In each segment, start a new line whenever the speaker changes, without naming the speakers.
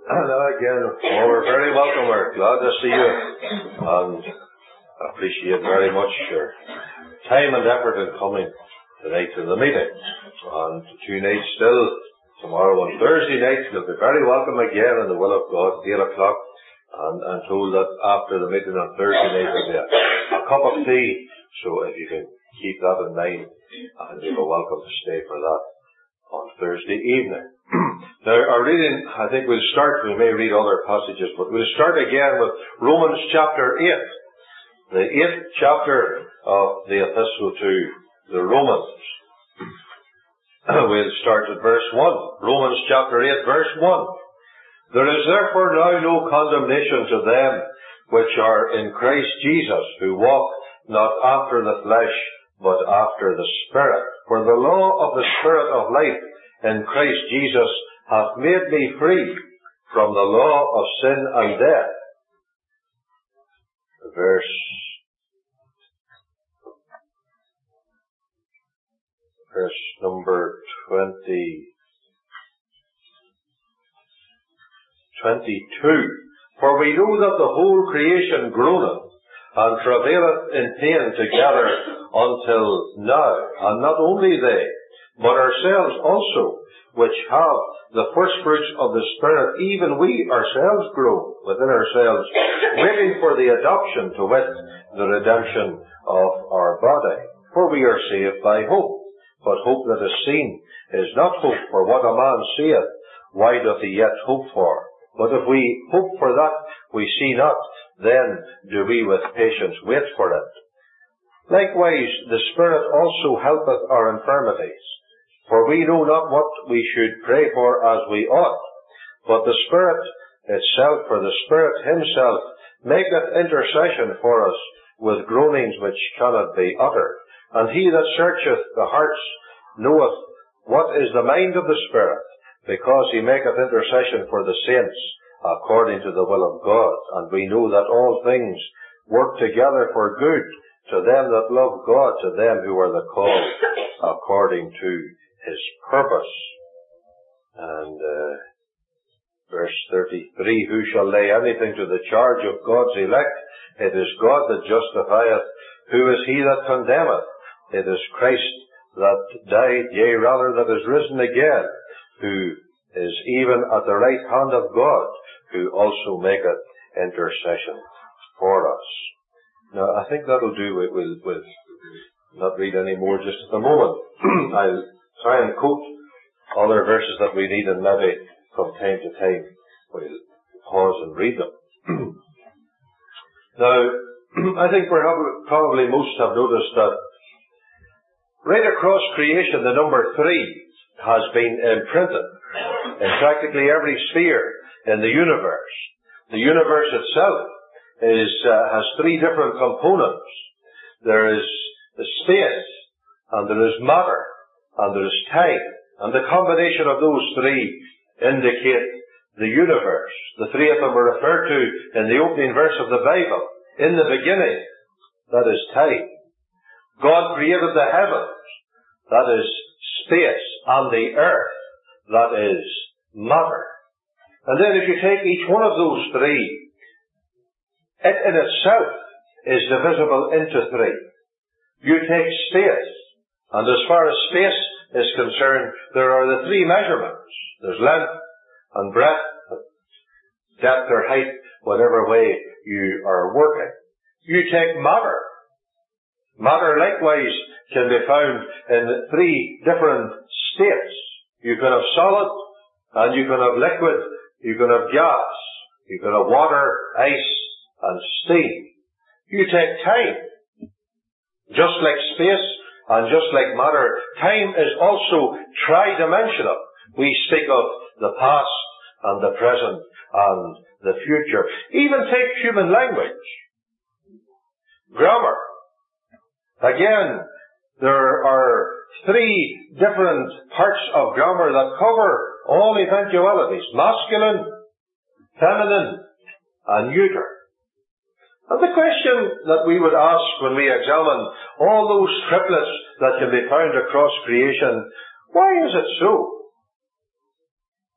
Hello again. We're very welcome. We're glad to see you and appreciate very much your time and effort in coming tonight to the meeting. And two nights still, tomorrow and Thursday night, you'll be very welcome again in the will of God, 8 o'clock. And I'm told that after the meeting on Thursday night there'll be a cup of tea, so if you can keep that in mind, and you're welcome to stay for that on Thursday evening. Now, our reading, I think we may read other passages, but we'll start again with Romans chapter 8, the 8th chapter of the epistle to the Romans. We'll start at verse 1. Romans chapter 8, verse 1. There is therefore now no condemnation to them which are in Christ Jesus, who walk not after the flesh, but after the Spirit. For the law of the Spirit of life in Christ Jesus hath made me free from the law of sin and death. Verse number 22. For we know that the whole creation groaneth and travaileth in pain together until now. And not only they, but ourselves also, which have the first fruits of the Spirit, even we ourselves groan within ourselves, waiting for the adoption, to wit, the redemption of our body. For we are saved by hope. But hope that is seen is not hope, for what a man seeth, why doth he yet hope for? But if we hope for that we see not, then do we with patience wait for it. Likewise, the Spirit also helpeth our infirmities. For we know not what we should pray for as we ought, but the Spirit itself, for the Spirit himself, maketh intercession for us with groanings which cannot be uttered. And he that searcheth the hearts knoweth what is the mind of the Spirit, because he maketh intercession for the saints according to the will of God. And we know that all things work together for good to them that love God, to them who are the called according to his purpose. And verse 33, who shall lay anything to the charge of God's elect? It is God that justifieth. Who is he that condemneth? It is Christ that died, yea, rather that is risen again, who is even at the right hand of God, who also maketh intercession for us. Now, I think that'll do. We'll not read any more just at the moment. I'll try and quote other verses that we need, and maybe from time to time we'll pause and read them. Now, I think probably most have noticed that right across creation the number 3 has been imprinted in practically every sphere in the universe. The universe itself has 3 different components. There is the space, and there is matter, and there is time. And the combination of those 3 indicate the universe. The 3 of them are referred to in the opening verse of the Bible. In the beginning, that is time. God created the heavens, that is space, and the earth, that is matter. And then if you take each one of those 3, it in itself is divisible into 3. You take space, and as far as space is concerned, there are the 3 measurements. There's length and breadth, depth or height, whatever way you are working. You take matter. Matter likewise can be found in 3 different states. You can have solid, and you can have liquid, you can have gas, you can have water, ice, and steam. You take time. Just like space and just like matter, time is also tri-dimensional. We speak of the past and the present and the future. Even take human language. Grammar. Again, there are 3 different parts of grammar that cover all eventualities: masculine, feminine, and neuter. And the question that we would ask when we examine all those triplets that can be found across creation, why is it so?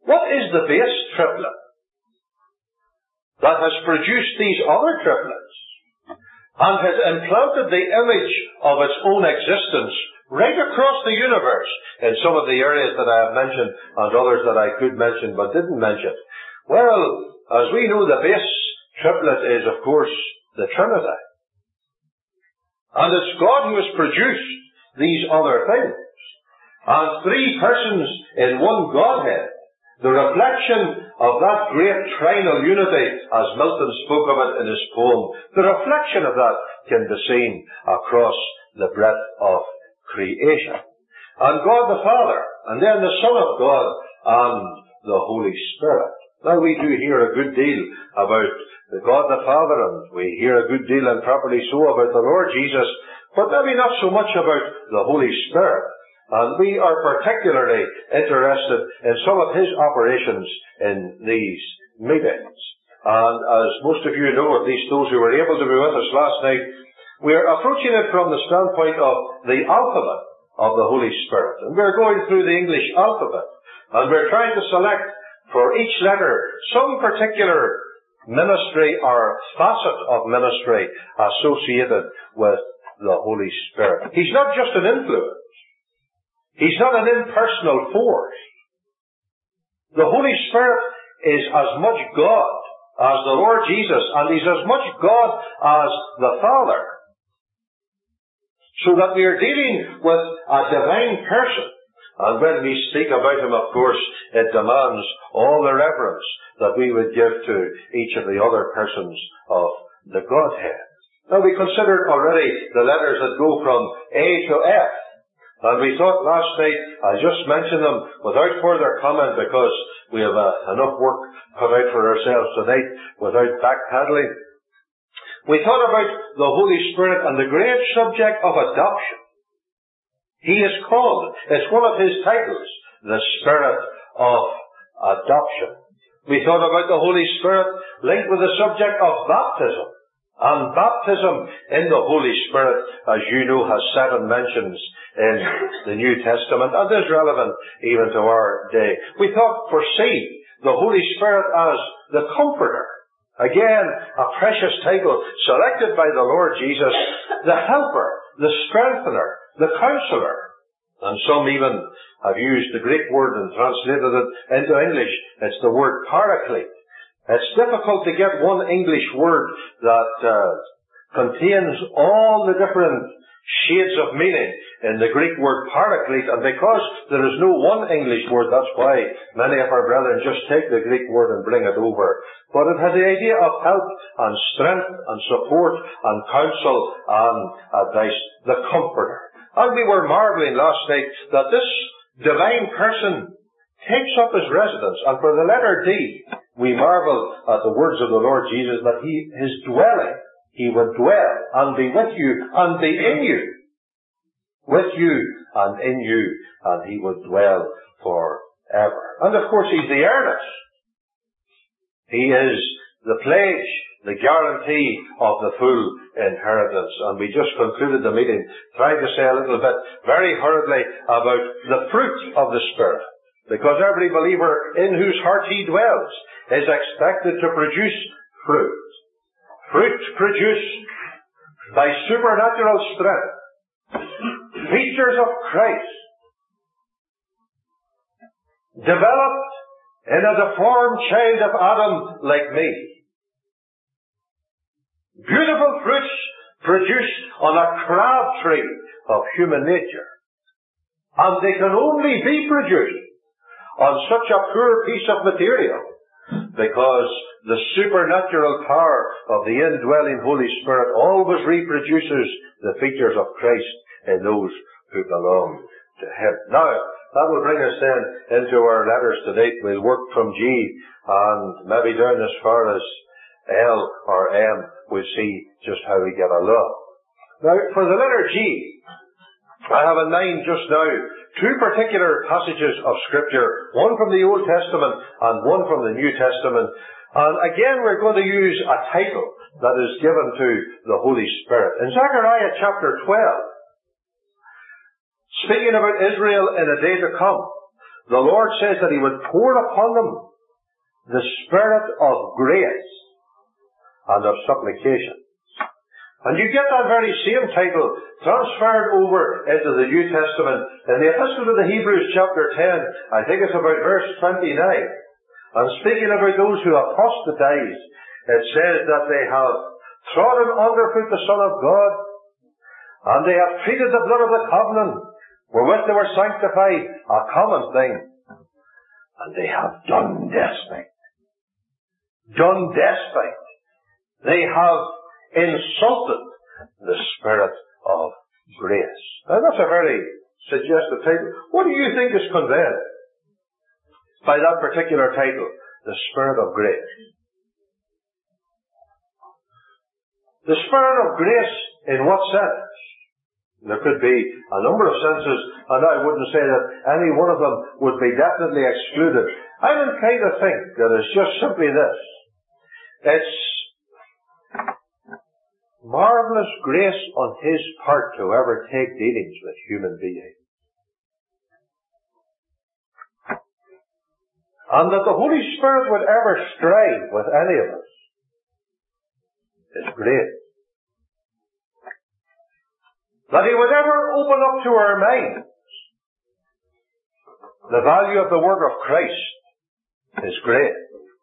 What is the base triplet that has produced these other triplets and has implanted the image of its own existence right across the universe in some of the areas that I have mentioned and others that I could mention but didn't mention? Well, as we know, the base triplet is, of course, the Trinity. And it's God who has produced these other things. And three persons in one Godhead. The reflection of that great trinal unity, as Milton spoke of it in his poem, the reflection of that can be seen across the breadth of creation. And God the Father, and then the Son of God, and the Holy Spirit. Now we do hear a good deal about the God the Father, and we hear a good deal, and properly so, about the Lord Jesus, but maybe not so much about the Holy Spirit. And we are particularly interested in some of his operations in these meetings. And as most of you know, at least those who were able to be with us last night, we are approaching it from the standpoint of the alphabet of the Holy Spirit. And we're going through the English alphabet. And we're trying to select for each letter some particular ministry or facet of ministry associated with the Holy Spirit. He's not just an influence. He's not an impersonal force. The Holy Spirit is as much God as the Lord Jesus, and he's as much God as the Father. So that we are dealing with a divine person. And when we speak about him, of course, it demands all the reverence that we would give to each of the other persons of the Godhead. Now, we considered already the letters that go from A to F. And we thought last night, I just mentioned them without further comment because we have enough work cut out for ourselves tonight without backpedaling. We thought about the Holy Spirit and the great subject of adoption. He is called, it's one of his titles, the Spirit of Adoption. We thought about the Holy Spirit linked with the subject of baptism. And baptism in the Holy Spirit, as you know, has 7 mentions in the New Testament and is relevant even to our day. We thought for C, the Holy Spirit as the Comforter. Again, a precious title selected by the Lord Jesus, the Helper, the Strengthener, the Counselor. And some even have used the Greek word and translated it into English. It's the word Paraclete. It's difficult to get one English word that contains all the different shades of meaning in the Greek word Paraclete, and because there is no one English word, that's why many of our brethren just take the Greek word and bring it over. But it has the idea of help and strength and support and counsel and advice, the Comforter. And we were marveling last night that this divine person takes up his residence, and for the letter D, we marvel at the words of the Lord Jesus that his dwelling, he would dwell and be with you and be in you. With you and in you, and he would dwell forever. And of course he's the earnest. He is the pledge, the guarantee of the full inheritance. And we just concluded the meeting trying to say a little bit very hurriedly about the fruit of the Spirit. Because every believer in whose heart he dwells is expected to produce fruit. Fruit produced by supernatural strength. Features of Christ. Developed in a deformed child of Adam like me. Beautiful fruits produced on a crab tree of human nature. And they can only be produced on such a poor piece of material because the supernatural power of the indwelling Holy Spirit always reproduces the features of Christ in those who belong to Him. Now, that will bring us then into our letters tonight. We'll work from G and maybe down as far as L or M. We'll see just how we get along. Now, for the letter G, I have in mind just now 2 particular passages of Scripture, one from the Old Testament and one from the New Testament. And again, we're going to use a title that is given to the Holy Spirit. In Zechariah chapter 12, speaking about Israel in a day to come, the Lord says that He would pour upon them the Spirit of grace and of supplication. And you get that very same title transferred over into the New Testament in the Epistle to the Hebrews chapter 10. I think it's about verse 29. And speaking about those who apostatize, it says that they have trodden underfoot the Son of God, and they have treated the blood of the covenant wherewith they were sanctified a common thing. And they have done despite. Done despite. They have insulted the Spirit of grace. Now that's a very suggestive title. What do you think is conveyed by that particular title? The Spirit of grace. The Spirit of grace in what sense? There could be a number of senses, and I wouldn't say that any one of them would be definitely excluded. I'm inclined to think that it's just simply this. It's marvellous grace on His part to ever take dealings with human beings. And that the Holy Spirit would ever strive with any of us is great. That He would ever open up to our minds the value of the work of Christ is great.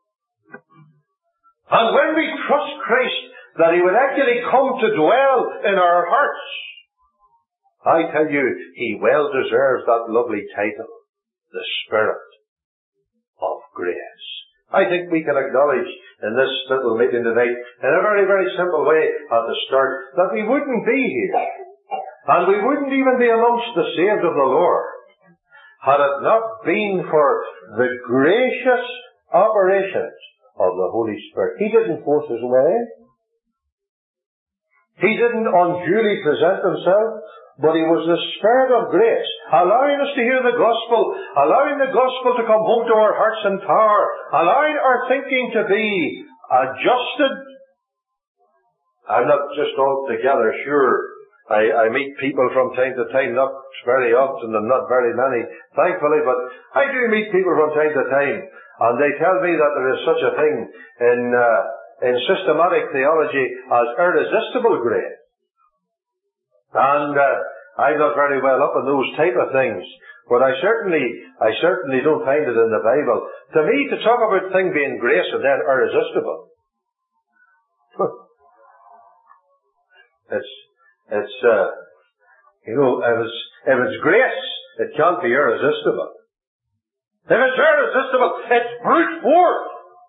And when we trust Christ, that He would actually come to dwell in our hearts, I tell you, He well deserves that lovely title, the Spirit of grace. I think we can acknowledge in this little meeting tonight, in a very, very simple way at the start, that we wouldn't be here, and we wouldn't even be amongst the saved of the Lord, had it not been for the gracious operations of the Holy Spirit. He didn't force His way. He didn't unduly present Himself, but He was the Spirit of grace, allowing us to hear the gospel, allowing the gospel to come home to our hearts and power, allowing our thinking to be adjusted. I'm not just altogether sure. I meet people from time to time, not very often and not very many, thankfully, but I do meet people from time to time, and they tell me that there is such a thing in systematic theology as irresistible grace. And I'm not very well up on those type of things, but I certainly don't find it in the Bible. To me, to talk about thing being grace and then irresistible, if it's grace, it can't be irresistible. If it's irresistible, it's brute force.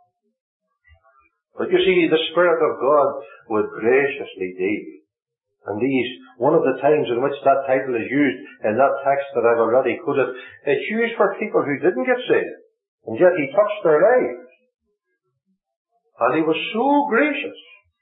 But you see, the Spirit of God would graciously deal. And one of the times in which that title is used in that text that I've already quoted, it's used for people who didn't get saved. And yet He touched their lives. And He was so gracious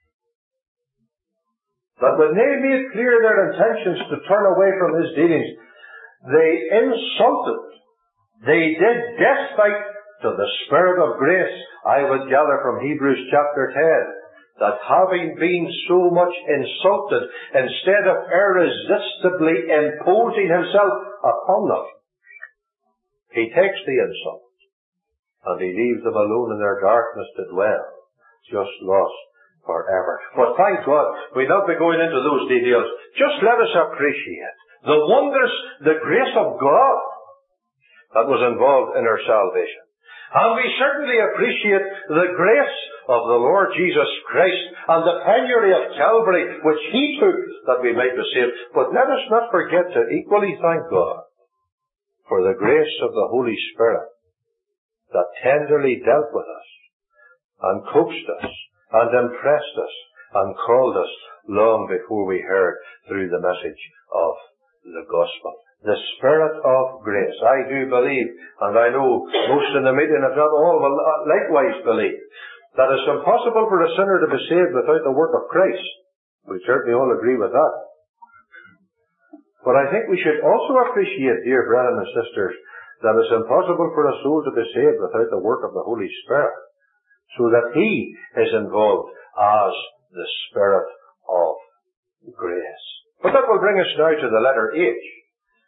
that when they made clear their intentions to turn away from His dealings, they insulted, they did despite to the Spirit of grace. I would gather from Hebrews chapter 10, that having been so much insulted, instead of irresistibly imposing Himself upon them, He takes the insult, and He leaves them alone in their darkness to dwell, just lost forever. But thank God, we'll not be going into those details. Just let us appreciate the wonders, the grace of God that was involved in our salvation. And we certainly appreciate the grace of the Lord Jesus Christ and the penury of Calvary which He took that we might be saved. But let us not forget to equally thank God for the grace of the Holy Spirit that tenderly dealt with us and coaxed us and impressed us and called us long before we heard through the message of the gospel. The Spirit of grace. I do believe, and I know most in the meeting, if not all, will likewise believe, that it's impossible for a sinner to be saved without the work of Christ. We certainly all agree with that. But I think we should also appreciate, dear brethren and sisters, that it's impossible for a soul to be saved without the work of the Holy Spirit, so that He is involved as the Spirit of grace. But that will bring us now to the letter H.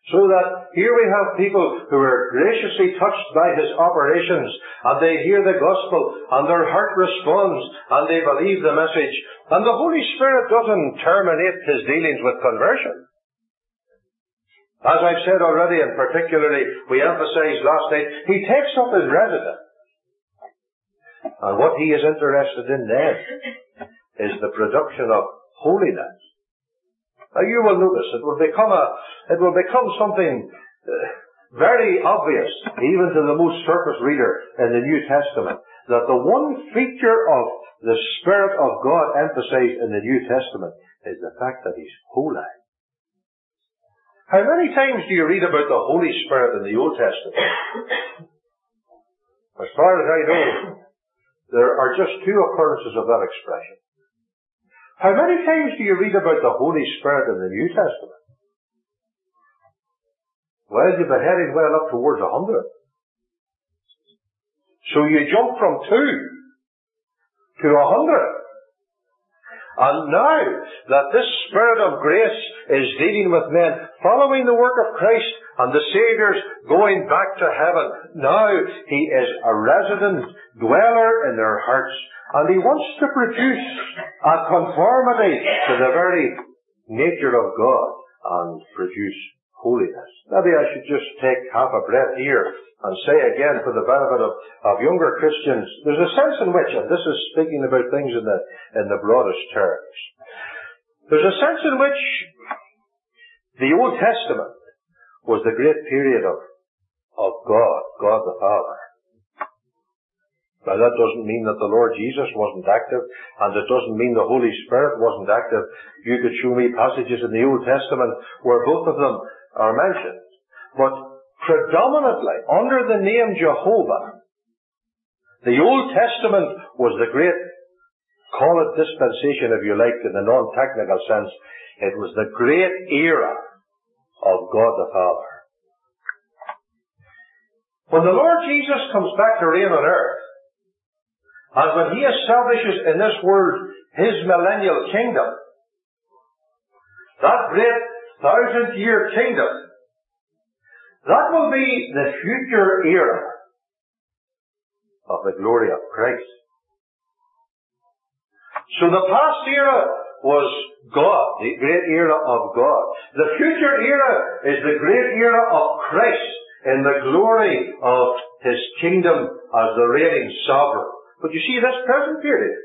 So that here we have people who are graciously touched by His operations, and they hear the gospel, and their heart responds, and they believe the message. And the Holy Spirit doesn't terminate His dealings with conversion. As I've said already, and particularly we emphasized last night, He takes up His residence. And what He is interested in then is the production of holiness. Now you will notice it will become something very obvious, even to the most surface reader in the New Testament, that the one feature of the Spirit of God emphasized in the New Testament is the fact that He's holy. How many times do you read about the Holy Spirit in the Old Testament? As far as I know, there are just 2 occurrences of that expression. How many times do you read about the Holy Spirit in the New Testament? Well, you've been heading well up towards 100. So you jump from 2 to 100. And now that this Spirit of grace is dealing with men, following the work of Christ and the Saviour's going back to heaven, now He is a resident dweller in their hearts. And He wants to produce a conformity to the very nature of God and produce holiness. Maybe I should just take half a breath here and say again, for the benefit of younger Christians, there's a sense in which, and this is speaking about things in the broadest terms, there's a sense in which the Old Testament was the great period of God the Father. Now that doesn't mean that the Lord Jesus wasn't active, and it doesn't mean the Holy Spirit wasn't active. You could show me passages in the Old Testament where both of them are mentioned. But predominantly, under the name Jehovah, the Old Testament was the great, call it dispensation if you like, in the non-technical sense. It was the great era of God the Father. When the Lord Jesus comes back to reign on earth, and when He establishes in this world His millennial kingdom, that great 1,000-year kingdom, that will be the future era of the glory of Christ. So the past era was God, the great era of God. The future era is the great era of Christ in the glory of His kingdom as the reigning sovereign. But you see, this present period,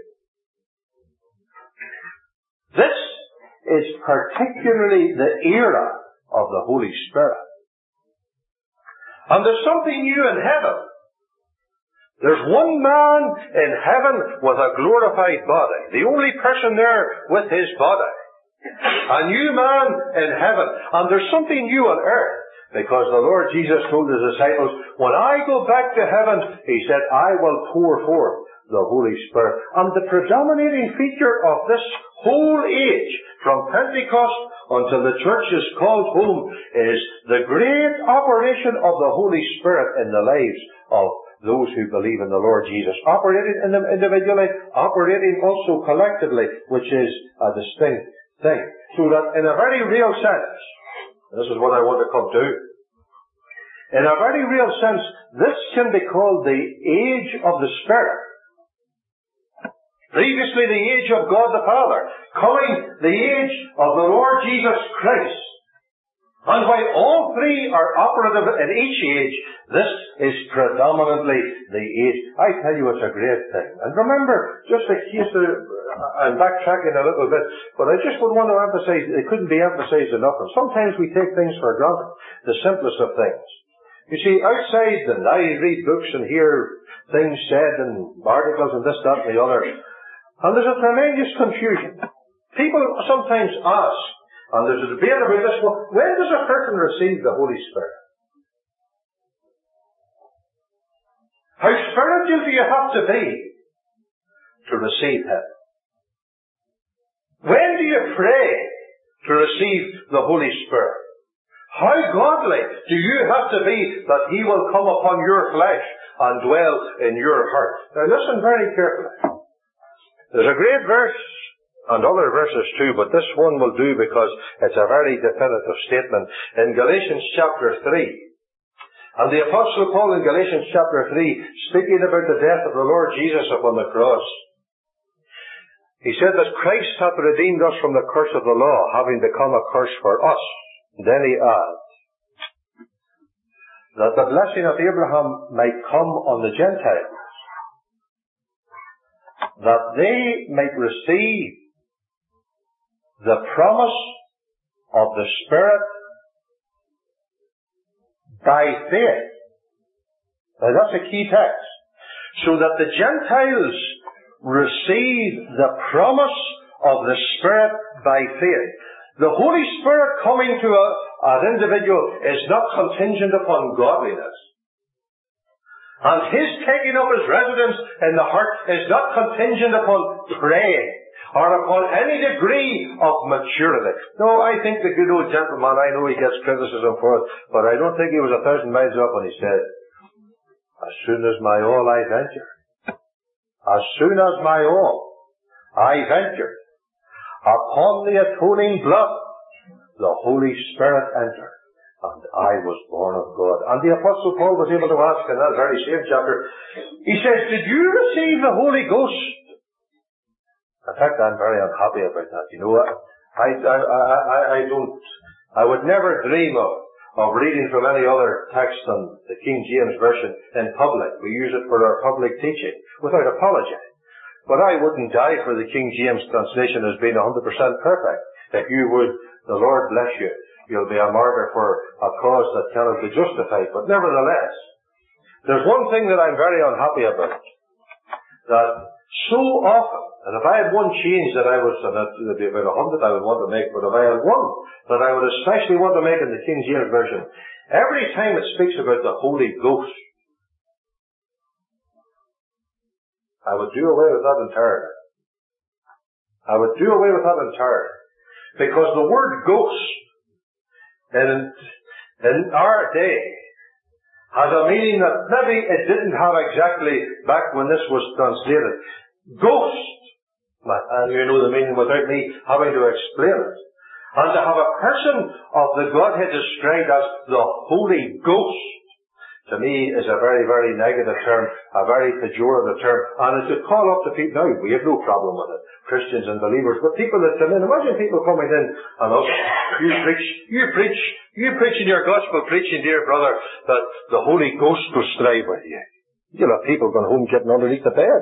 this is particularly the era of the Holy Spirit. And there's something new in heaven. There's one man in heaven with a glorified body. The only person there with his body. A new man in heaven. And there's something new on earth. Because the Lord Jesus told His disciples, when I go back to heaven, He said, I will pour forth the Holy Spirit. And the predominating feature of this whole age, from Pentecost until the church is called home, is the great operation of the Holy Spirit in the lives of those who believe in the Lord Jesus. Operating in them individually, operating also collectively, which is a distinct thing. So that in a very real sense, this is what I want to come to, in a very real sense, this can be called the age of the Spirit. Previously the age of God the Father, coming the age of the Lord Jesus Christ. And while all three are operative in each age, this is predominantly the age. I tell you, it's a great thing. And remember, just in case I'm backtracking a little bit, but I just would want to emphasize, it couldn't be emphasized enough. And sometimes we take things for granted, the simplest of things. You see, outside, and I read books and hear things said and articles and this, that, and the other, and there's a tremendous confusion. People sometimes ask, and there's a debate about this, well, when does a person receive the Holy Spirit? How spiritual do you have to be to receive Him? When do you pray to receive the Holy Spirit? How godly do you have to be that He will come upon your flesh and dwell in your heart? Now listen very carefully. There's a great verse, and other verses too, but this one will do because it's a very definitive statement. In Galatians chapter 3, and the Apostle Paul in Galatians chapter 3, speaking about the death of the Lord Jesus upon the cross, he said that Christ hath redeemed us from the curse of the law, having become a curse for us. Then he adds, that the blessing of Abraham might come on the Gentiles, that they might receive the promise of the Spirit by faith. Now that's a key text. So that the Gentiles receive the promise of the Spirit by faith. The Holy Spirit coming to an individual is not contingent upon godliness. And His taking up His residence in the heart is not contingent upon praying or upon any degree of maturity. No, I think the good old gentleman, I know he gets criticism for it, but I don't think he was 1,000 miles up when he said, as soon as my all I venture. As soon as my all I venture. Upon the atoning blood, the Holy Spirit entered, and I was born of God. And the Apostle Paul was able to ask in that very same chapter, he says, did you receive the Holy Ghost? In fact, I'm very unhappy about that. You know, I would never dream of reading from any other text than the King James Version in public. We use it for our public teaching without apology. But I wouldn't die for the King James translation as being 100% perfect. If you would, the Lord bless you. You'll be a martyr for a cause that cannot be justified. But nevertheless, there's one thing that I'm very unhappy about. That so often, and if I had one change that I was, and there'd be about 100 I would want to make, but if I had one that I would especially want to make in the King James Version, every time it speaks about the Holy Ghost, I would do away with that entirely. I would do away with that entirely. Because the word ghost in our day has a meaning that maybe it didn't have exactly back when this was translated. Ghost. And you know the meaning without me having to explain it. And to have a person of the Godhead described as the Holy Ghost, to me, is a very, very negative term, a very pejorative term, and it's to call up to people. Now, we have no problem with it, Christians and believers, but people that come in, imagine people coming in and us, you preach in your gospel preaching, dear brother, that the Holy Ghost will strive with you. You'll have people going home getting underneath the bed.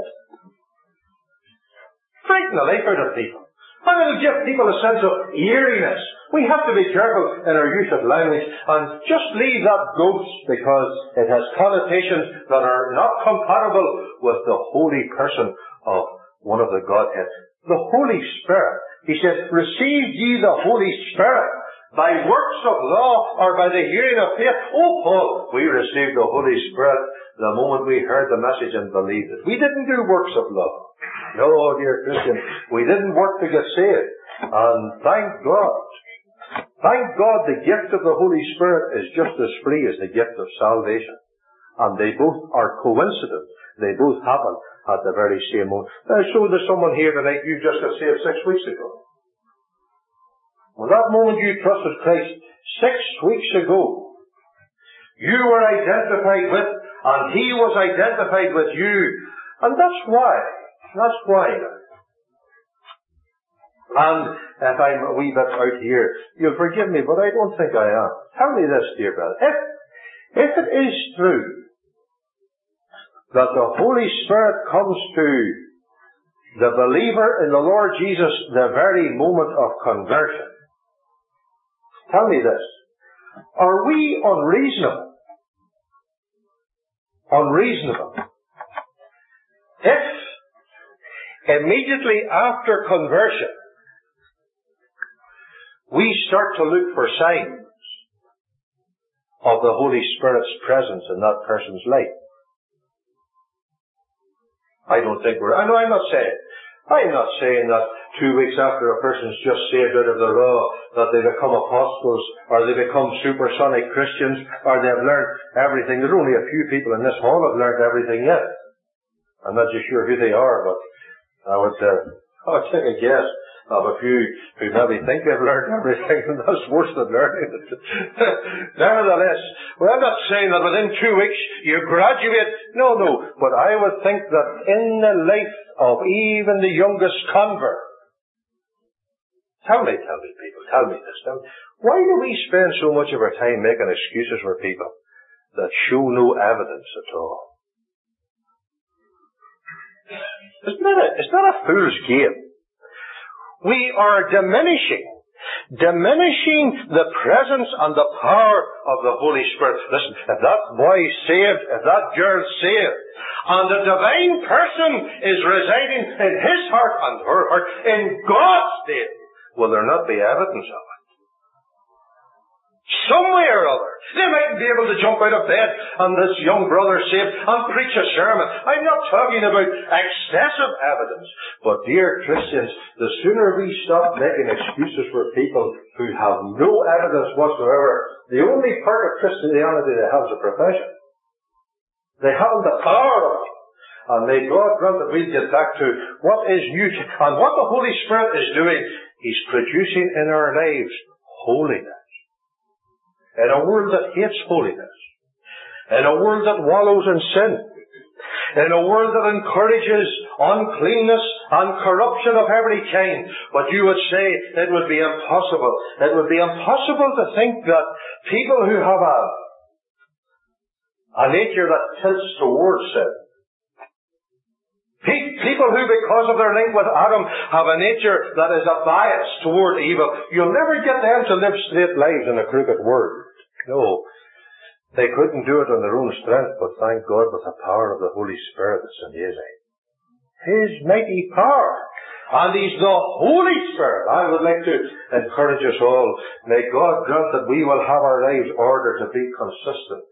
Frighten the life out of people. And it'll give people a sense of eeriness. We have to be careful in our use of language and just leave that ghost because it has connotations that are not compatible with the holy person of one of the Godhead. The Holy Spirit. He said, receive ye the Holy Spirit by works of law or by the hearing of faith. Oh, Paul, we received the Holy Spirit the moment we heard the message and believed it. We didn't do works of law. No, dear Christian, we didn't work to get saved. And thank God. Thank God the gift of the Holy Spirit is just as free as the gift of salvation. And they both are coincident. They both happen at the very same moment. Now, so there's someone here tonight, you just got saved 6 weeks ago. Well, that moment you trusted Christ 6 weeks ago, you were identified with, and He was identified with you. And that's why. That's why. And if I'm a wee bit out here, you'll forgive me, but I don't think I am. Tell me this, dear brother. If it is true that the Holy Spirit comes to the believer in the Lord Jesus the very moment of conversion, tell me this. Are we unreasonable? Unreasonable. If immediately after conversion we start to look for signs of the Holy Spirit's presence in that person's life, I don't think I'm not saying that 2 weeks after a person's just saved out of the law that they become apostles or they become supersonic Christians or they have learned everything. There's only a few people in this hall that have learned everything yet. I'm not just sure who they are, but I would take a guess of a few who maybe think they've learned everything, and that's worse than learning it. Nevertheless, well, I'm not saying that within 2 weeks you graduate. No. But I would think that in the life of even the youngest convert, tell me this. Now, why do we spend so much of our time making excuses for people that show no evidence at all? It's not a fool's game. We are diminishing the presence and the power of the Holy Spirit. Listen, if that boy's saved, if that girl's saved, and the divine person is residing in his heart and her heart, in God's name, will there not be evidence of it? Some way or other. They mightn't be able to jump out of bed and this young brother saved and preach a sermon. I'm not talking about excessive evidence. But dear Christians, the sooner we stop making excuses for people who have no evidence whatsoever, the only part of Christianity they have is a profession. They haven't the power of it. And may God grant that we get back to what is new and what the Holy Spirit is doing. He's producing in our lives holiness. In a world that hates holiness, in a world that wallows in sin, in a world that encourages uncleanness and corruption of every kind. But you would say it would be impossible. It would be impossible to think that people who have a nature that tilts towards sin, people who, because of their link with Adam, have a nature that is a bias toward evil, you'll never get them to live straight lives in a crooked world. No. They couldn't do it on their own strength, but thank God with the power of the Holy Spirit that's amazing. His mighty power. And He's the Holy Spirit. I would like to encourage us all. May God grant that we will have our lives ordered to be consistent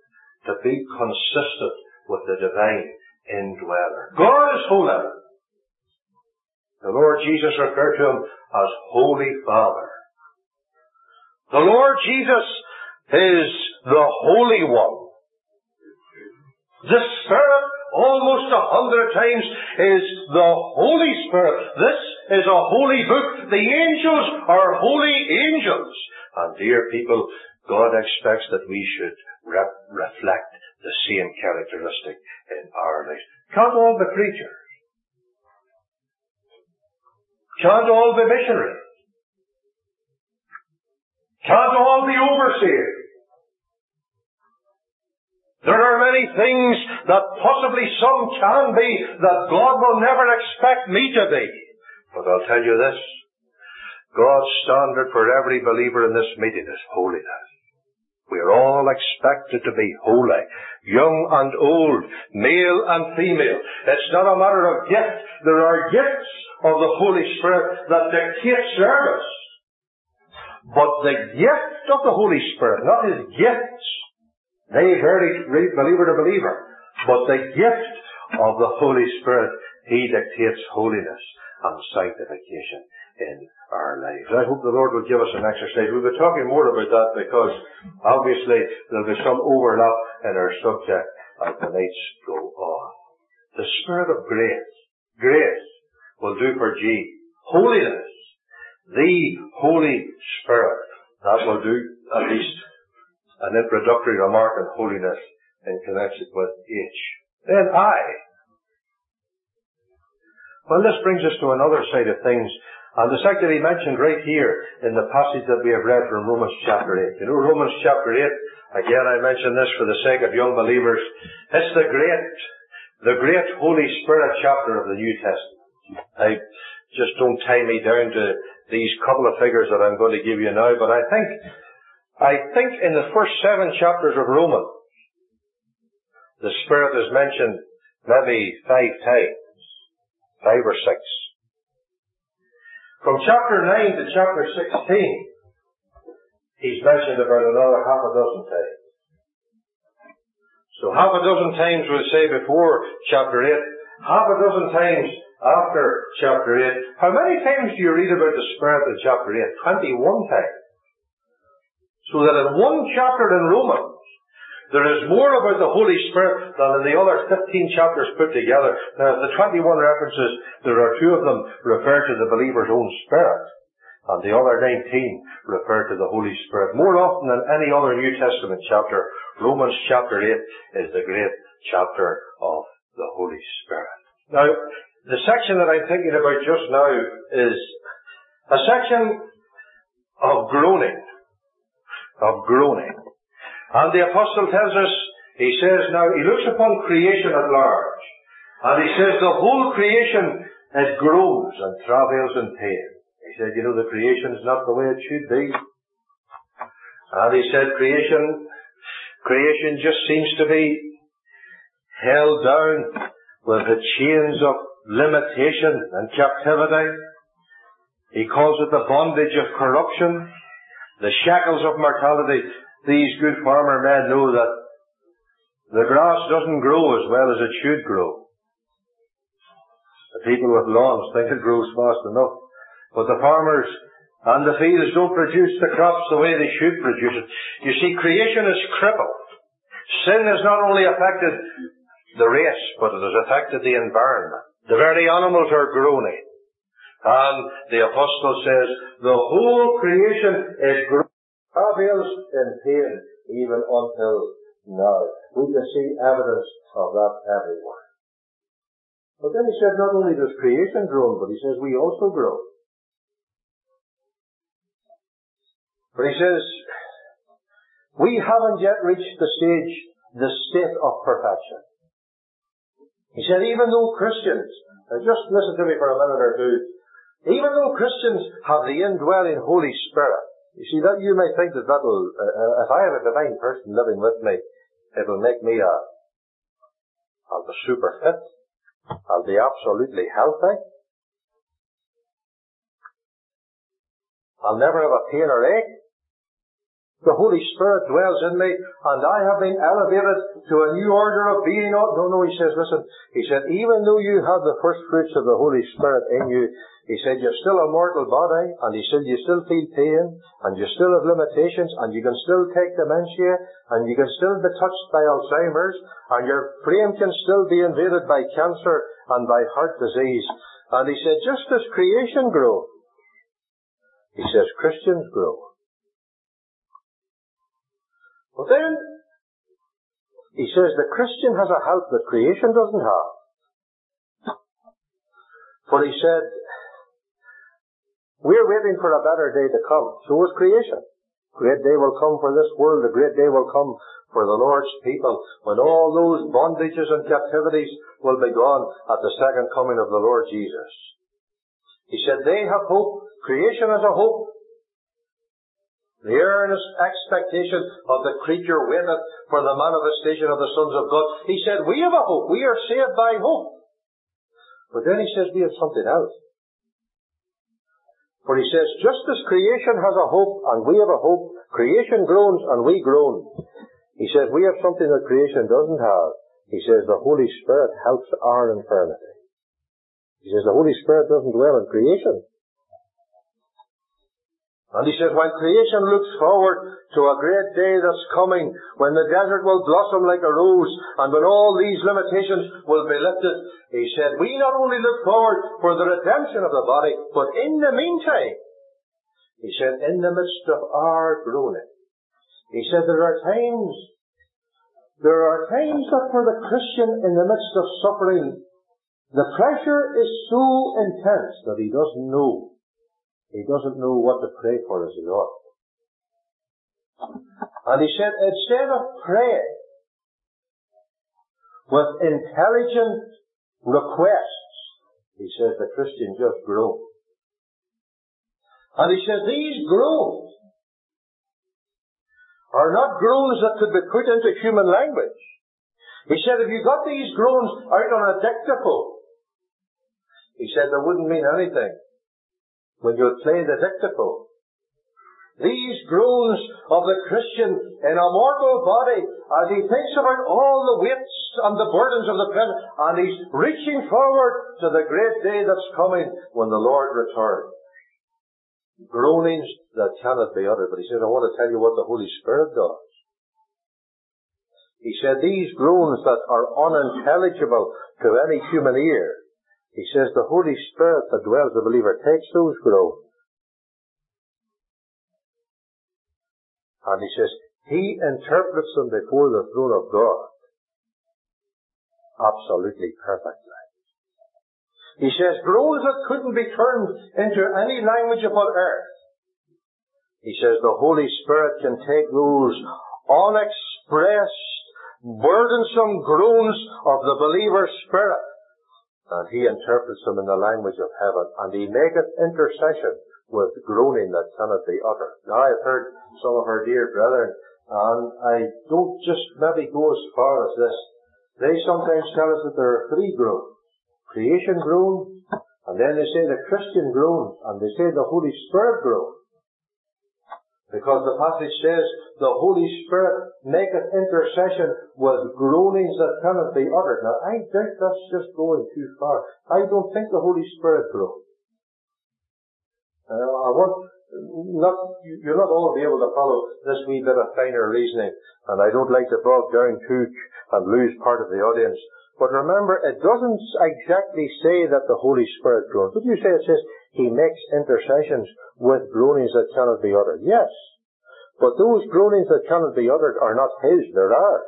with the divine indweller. God is holy. The Lord Jesus referred to Him as Holy Father. The Lord Jesus is the Holy One. The Spirit, almost 100 times, is the Holy Spirit. This is a holy book. The angels are holy angels. And dear people, God expects that we should reflect the same characteristic in our lives. Can't all be preachers? Can't all be missionaries? Can't all be overseers? There are many things that possibly some can be that God will never expect me to be. But I'll tell you this. God's standard for every believer in this meeting is holiness. We are all expected to be holy. Young and old, male and female. It's not a matter of gift. There are gifts of the Holy Spirit that dictate service. But the gift of the Holy Spirit, not His gifts, they vary believer to believer. But the gift of the Holy Spirit, He dictates holiness and sanctification in our lives. I hope the Lord will give us an exercise. We'll be talking more about that because obviously there'll be some overlap in our subject as the nights go on. The Spirit of grace will do for G. Holiness. The Holy Spirit. That will do at least an introductory remark on holiness in connection with H. Then I. Well, this brings us to another side of things, and it's actually mentioned right here in the passage that we have read from Romans chapter 8. You know, Romans chapter 8, again I mention this for the sake of young believers, it's the great Holy Spirit chapter of the New Testament. I just don't tie me down to these couple of figures that I'm going to give you now, but I think in the first 7 chapters of Romans, the Spirit is mentioned maybe 5 times. 5 or 6. From chapter 9 to chapter 16, He's mentioned about another half a dozen times. So half a dozen times we'll say before chapter 8, half a dozen times after chapter 8. How many times do you read about the Spirit in chapter 8? 21 times. So that in one chapter in Romans, There is more about the Holy Spirit than in the other 15 chapters put together. Now, of the 21 references, there are 2 of them refer to the believer's own spirit, and the other 19 refer to the Holy Spirit. More often than any other New Testament chapter, Romans chapter 8 is the great chapter of the Holy Spirit. Now, the section that I'm thinking about just now is a section of groaning. And the apostle tells us, he says now, he looks upon creation at large, and he says the whole creation, it groans and travails in pain. He said, the creation's not the way it should be. And he said creation just seems to be held down with the chains of limitation and captivity. He calls it the bondage of corruption, the shackles of mortality. These good farmer men know that the grass doesn't grow as well as it should grow. The people with lawns think it grows fast enough. But the farmers and the fields don't produce the crops the way they should produce it. You see, creation is crippled. Sin has not only affected the race, but it has affected the environment. The very animals are groaning. And the apostle says, the whole creation is groaning. Travails in pain even until now. We can see evidence of that everywhere. But then he said not only does creation groan, but he says we also groan. But he says, we haven't yet reached the state of perfection. He said even though Christians, and just listen to me for a minute or two, even though Christians have the indwelling Holy Spirit, you see, that you may think that that'll, if I have a divine person living with me, it'll make me I'll be super fit. I'll be absolutely healthy. I'll never have a pain or ache. The Holy Spirit dwells in me, and I have been elevated to a new order of being. No, he says, listen, he said, even though you have the first fruits of the Holy Spirit in you, he said, you're still a mortal body, and he said, you still feel pain, and you still have limitations, and you can still take dementia, and you can still be touched by Alzheimer's, and your frame can still be invaded by cancer and by heart disease. And he said, just as creation grows, he says, Christians grow. But then, he says the Christian has a help that creation doesn't have. For he said, we're waiting for a better day to come. So is creation. Great day will come for this world. A great day will come for the Lord's people, when all those bondages and captivities will be gone at the second coming of the Lord Jesus. He said they have hope. Creation has a hope. The earnest expectation of the creature waiteth for the manifestation of the sons of God. He said, we have a hope. We are saved by hope. But then he says we have something else. For he says, just as creation has a hope and we have a hope, creation groans and we groan. He says we have something that creation doesn't have. He says the Holy Spirit helps our infirmity. He says the Holy Spirit doesn't dwell in creation. And he says, while creation looks forward to a great day that's coming, when the desert will blossom like a rose, and when all these limitations will be lifted, he said, we not only look forward for the redemption of the body, but in the meantime, he said, in the midst of our groaning, he said, there are times that for the Christian in the midst of suffering, the pressure is so intense that he doesn't know. He doesn't know what to pray for as he ought. And he said, instead of praying with intelligent requests, he says the Christian just groans. And he says these groans are not groans that could be put into human language. He said if you got these groans out on a dictaphone, he said they wouldn't mean anything when you play the dictaphone. These groans of the Christian in a mortal body, as he thinks about all the weights and the burdens of the present, and he's reaching forward to the great day that's coming when the Lord returns. Groanings that cannot be uttered. But he says, I want to tell you what the Holy Spirit does. He said, these groans that are unintelligible to any human ear, he says, the Holy Spirit that dwells in the believer takes those groans. And he says, he interprets them before the throne of God absolutely perfectly. He says, groans that couldn't be turned into any language upon earth. He says, the Holy Spirit can take those unexpressed, burdensome groans of the believer's spirit, and he interprets them in the language of heaven, and he maketh intercession with groaning that cannot be uttered. Now, I've heard some of our dear brethren, and I don't just maybe go as far as this. They sometimes tell us that there are three groans. Creation groan, and then they say the Christian groan, and they say the Holy Spirit groan. Because the passage says, the Holy Spirit maketh intercession with groanings that cannot be uttered. Now, I think that's just going too far. I don't think the Holy Spirit groans. You'll not all be able to follow this wee bit of finer reasoning, and I don't like to bog down too and lose part of the audience. But remember, it doesn't exactly say that the Holy Spirit groans. What do you say? It says, he makes intercessions with groanings that cannot be uttered. Yes. But those groanings that cannot be uttered are not his, they're ours.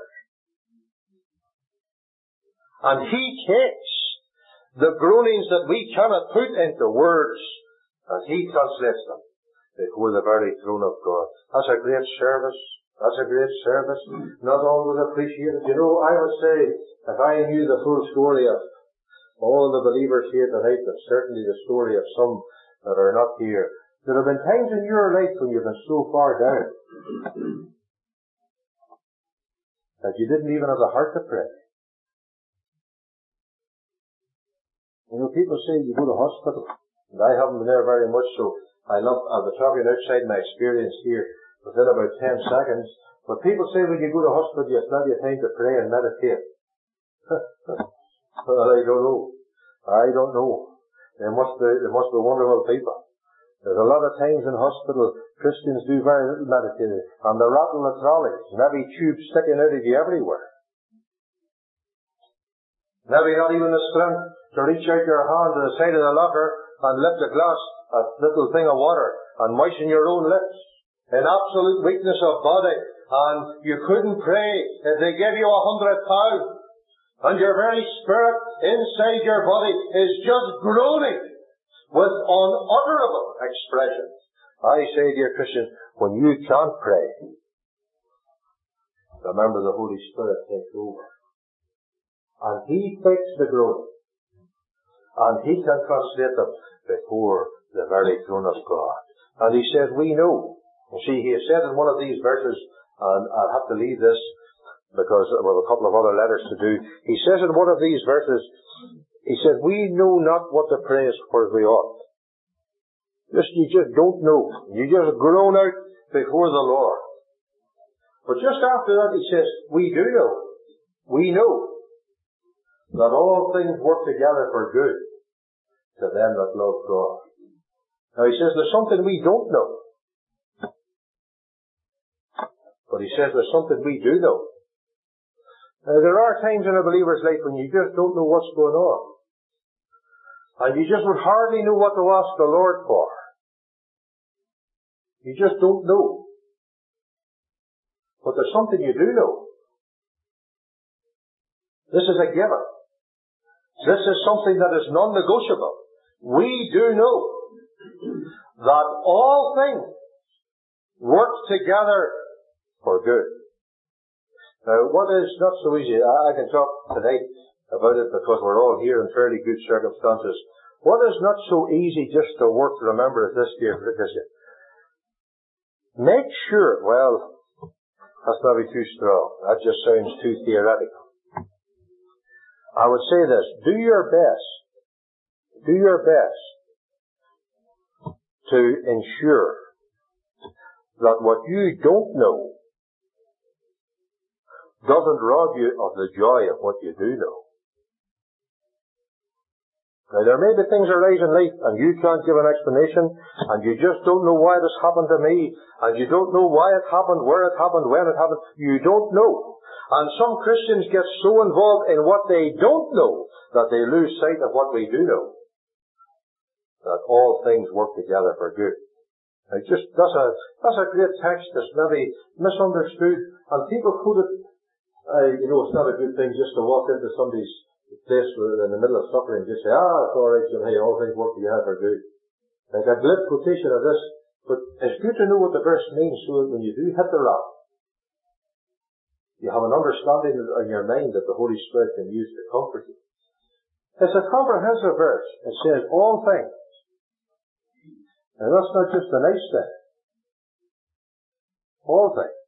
And he takes the groanings that we cannot put into words, and he translates them before the very throne of God. That's a great service. That's a great service. Not always appreciated. You know, I would say, if I knew the full story of all the believers here tonight, and certainly the story of some that are not here, there have been times in your life when you've been so far down that you didn't even have the heart to pray. You know, people say you go to hospital, and I haven't been there very much, so I'll be talking outside my experience here within about 10 seconds. But people say when you go to hospital, you have plenty of time to pray and meditate. Well, I don't know. They must be wonderful people. There's a lot of times in hospital, Christians do very little meditating, and they rattle the trolleys, maybe tubes sticking out of you everywhere. Maybe not even the strength to reach out your hand to the side of the locker and lift a little thing of water, and moisten your own lips. In absolute weakness of body, and you couldn't pray if they gave you £100, and your very spirit inside your body is just groaning with unutterable expressions. I say, dear Christians, when you can't pray, remember the Holy Spirit takes over. And he takes the groan, and he can translate them before the very throne of God. And he says, we know. You see, he has said in one of these verses, and I'll have to leave this because we have a couple of other letters to do. He says in one of these verses, he said, we know not what to pray for as we ought. You just don't know. You just groan out before the Lord. But just after that he says, we do know. We know that all things work together for good to them that love God. Now he says there's something we don't know. But he says there's something we do know. Now there are times in a believer's life when you just don't know what's going on. And you just would hardly know what to ask the Lord for. You just don't know. But there's something you do know. This is a given. This is something that is non-negotiable. We do know that all things work together for good. Now, what is not so easy, I can talk tonight about it because we're all here in fairly good circumstances. What is not so easy just to work, remember, is this, dear Christian. Make sure, well, that's maybe too strong. That just sounds too theoretical. I would say this, do your best to ensure that what you don't know doesn't rob you of the joy of what you do know. Now, there may be things arise in life and you can't give an explanation and you just don't know why this happened to me and you don't know why it happened, where it happened, when it happened. You don't know. And some Christians get so involved in what they don't know that they lose sight of what we do know. That all things work together for good. Now that's a great text that's maybe misunderstood, and people quote it. It's not a good thing just to walk into somebody's place in the middle of supper and just say, it's alright, hey, all things work together for good. Like a glib quotation of this, but it's good to know what the verse means so that when you do hit the rock, you have an understanding in your mind that the Holy Spirit can use to comfort you. It's a comprehensive verse. It says all things. And that's not just a nice thing. All things.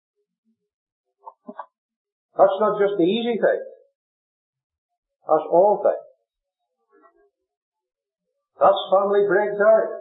That's not just the easy thing. That's all things. That's family breakdown.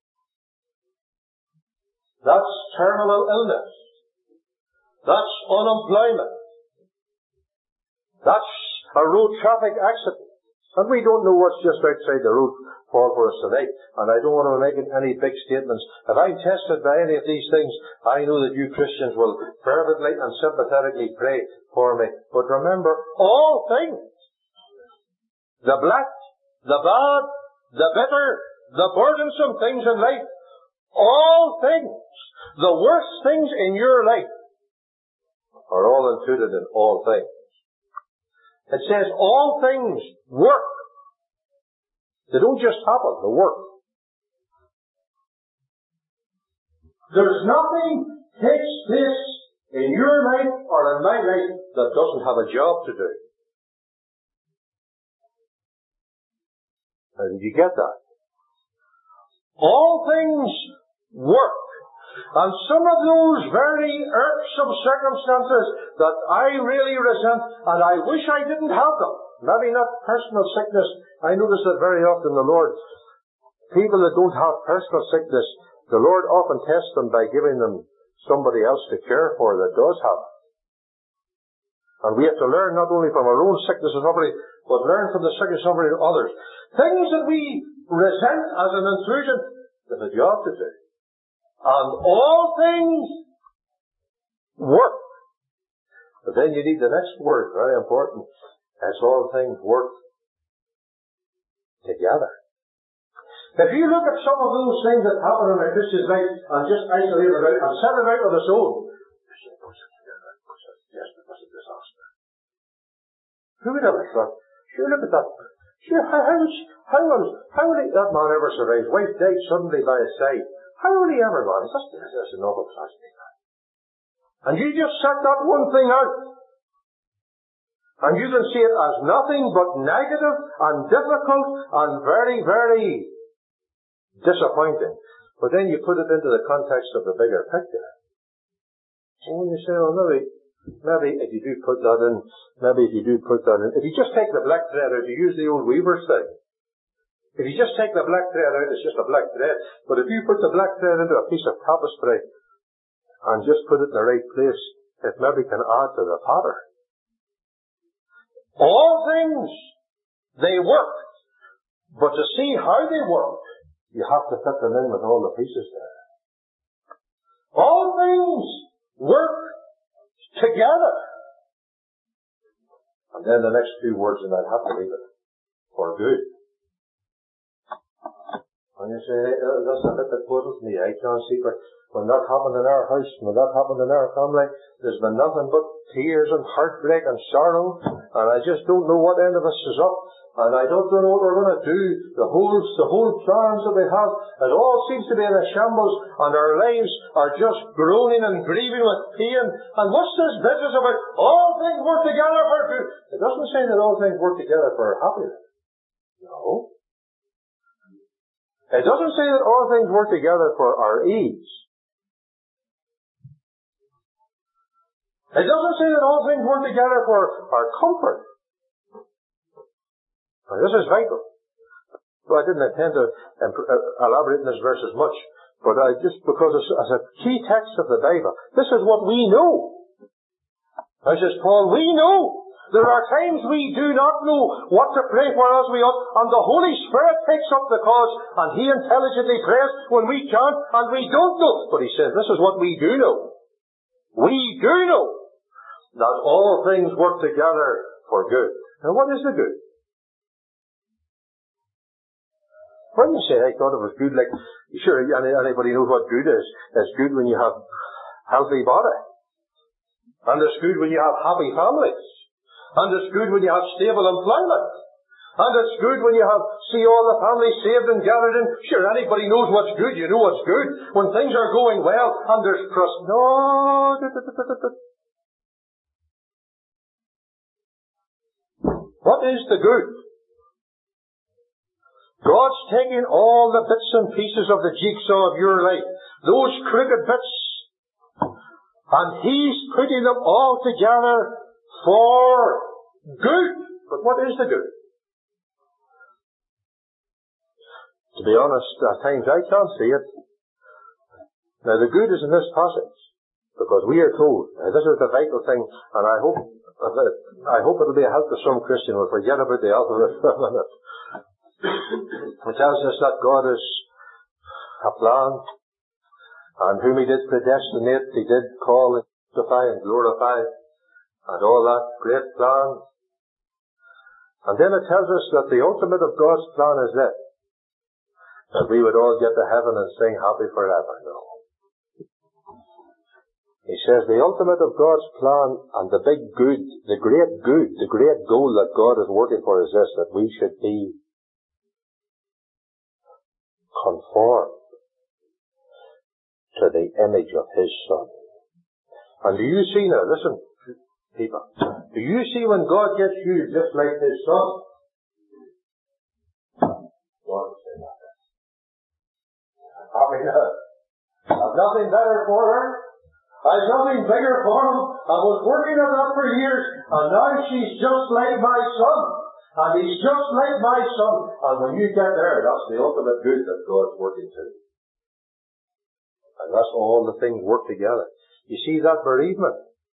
That's terminal illness. That's unemployment. That's a road traffic accident. And we don't know what's just outside the road for us tonight. And I don't want to make any big statements. If I'm tested by any of these things, I know that you Christians will fervently and sympathetically pray for me. But remember, all things, the black, the bad, the bitter, the burdensome things in life, all things, the worst things in your life, are all included in all things. It says all things work. They don't just happen, they work. There's nothing takes place in your life or in my life that doesn't have a job to do. And you get that? All things work. And some of those very irksome circumstances that I really resent, and I wish I didn't have them, maybe not personal sickness. I notice that very often the Lord, people that don't have personal sickness, the Lord often tests them by giving them somebody else to care for that does have it. And we have to learn not only from our own sickness and suffering, but learn from the sickness and suffering of others. Things that we resent as an intrusion, there's a job to do. And all things work. But then you need the next word, very important. As all things work together. If you look at some of those things that happen in a Christian's life and just isolate it out and set it out on its own, you say, yes, it was a disaster. Who would ever thought? Sure, look at that. Sure, how will that man ever survive? His wife died suddenly by his side. How will he ever manage? That's an awful tragedy. And you just set that one thing out. And you can see it as nothing but negative and difficult and very, very disappointing. But then you put it into the context of the bigger picture. And when you say, well, maybe if you do put that in, if you just take the black thread out, you use the old weaver's thing. If you just take the black thread out, it's just a black thread. But if you put the black thread into a piece of tapestry and just put it in the right place, it maybe can add to the pattern. All things, they work. But to see how they work, you have to fit them in with all the pieces there. All things work together. And then the next two words, and I'd have to leave it, for good. And you say, that's a bit that puzzles me. I can't see, but when that happened in our house, when that happened in our family, there's been nothing but tears and heartbreak and sorrow, and I just don't know what end of us is up, and I don't know what we're going to do. The whole plans that we have, it all seems to be in a shambles, and our lives are just groaning and grieving with pain. And what's this business about all things work together for good? It doesn't say that all things work together for happiness. No. It doesn't say that all things work together for our ease. It doesn't say that all things work together for our comfort. Now, this is vital. Well, I didn't intend to elaborate in this verse as much, but because it's as a key text of the Bible, this is what we know. As says Paul, we know. There are times we do not know what to pray for as we ought, and the Holy Spirit takes up the cause, and He intelligently prays when we can't, and we don't know. But He says, this is what we do know. We do know that all things work together for good. Now what is the good? When you say, I thought it was good, like, sure, anybody knows what good is. It's good when you have healthy body. And it's good when you have happy families. And it's good when you have stable employment. And it's good when you see all the families saved and gathered in. Sure, anybody knows what's good. You know what's good. When things are going well and there's trust. No. What is the good? God's taking all the bits and pieces of the jigsaw of your life, those crooked bits, and He's putting them all together for good. But what is the good? To be honest, at times I can't see it. Now the good is in this passage, because we are told, this is the vital thing, and I hope it'll be a help to some Christian who will forget about the alphabet for a minute. It tells us that God is a plan, and whom He did predestinate, He did call and justify and glorify, and all that great plan. And then it tells us that the ultimate of God's plan is this, that we would all get to heaven and sing happy forever. No. He says the ultimate of God's plan and the big good, the great goal that God is working for is this, that we should be conformed to the image of His Son. And do you see now, listen, people, do you see when God gets you just like His Son? God will say that. Happy now. I've nothing better for her. I've nothing bigger for him. I was working on that for years, and now she's just like my son. And he's just like my son. And when you get there, that's the ultimate good that God's working to. And that's all the things work together. You see that bereavement?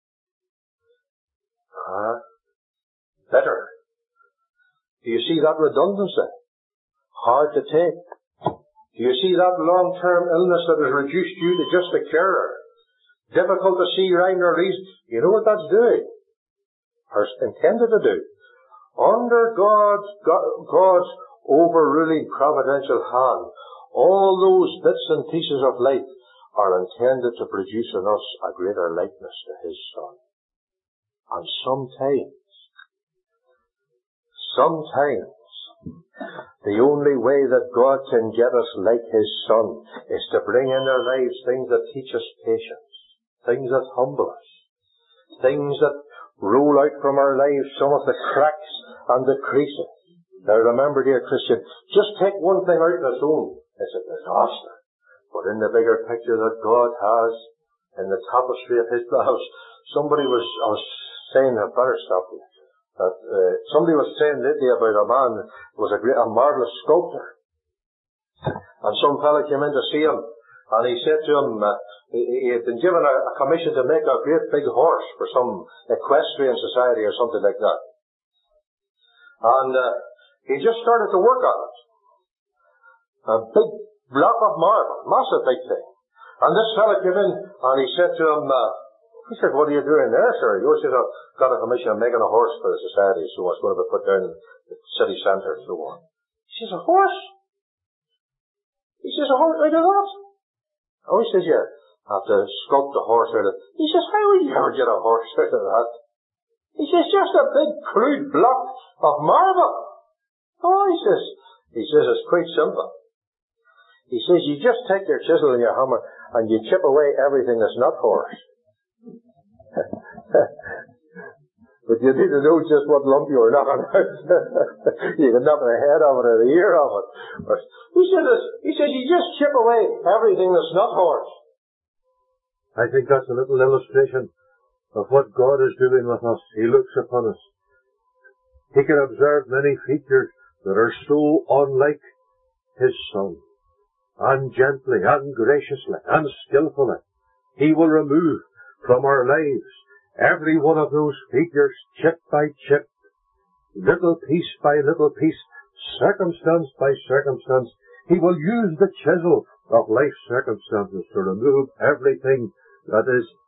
Bitter. Do you see that redundancy? Hard to take. Do you see that long-term illness that has reduced you to just a carer? Difficult to see rhyme or reason. You know what that's doing? Or intended to do? Under God's overruling providential hand, all those bits and pieces of life are intended to produce in us a greater likeness to His Son. And sometimes, the only way that God can get us like His Son is to bring in our lives things that teach us patience, things that humble us, things that roll out from our lives some of the cracks and the creases. Now remember, dear Christian, just take one thing out on its own, it's a disaster. But in the bigger picture that God has, in the tapestry of His house, I was saying, I better stop you. Somebody was saying lately about a man who was a marvellous sculptor. And some fellow came in to see him, and he said to him, he had been given a commission to make a great big horse for some equestrian society or something like that. And he just started to work on it. A big block of marble, massive big thing. And this fellow came in, and he said to him, he said, what are you doing there, sir? He said, I've got a commission of making a horse for the society, so it's going to be put down in the city centre and so on. He says, a horse? He says, a horse out of that? Oh, he says, yeah, I have to sculpt a horse out of it. He says, how will you ever get a horse out of that? He says, just a big crude block of marble. Oh, he says, it's quite simple. He says, you just take your chisel and your hammer and you chip away everything that's not horse. But you need to know just what lump you were knocking out. You can knock the head of it or the ear of it. But he says, you just chip away everything that's not horse. I think that's a little illustration of what God is doing with us. He looks upon us. He can observe many features that are so unlike His Son. And gently, and graciously, and skillfully, He will remove from our lives every one of those features, chip by chip, little piece by little piece, circumstance by circumstance. He will use the chisel of life's circumstances to remove everything that is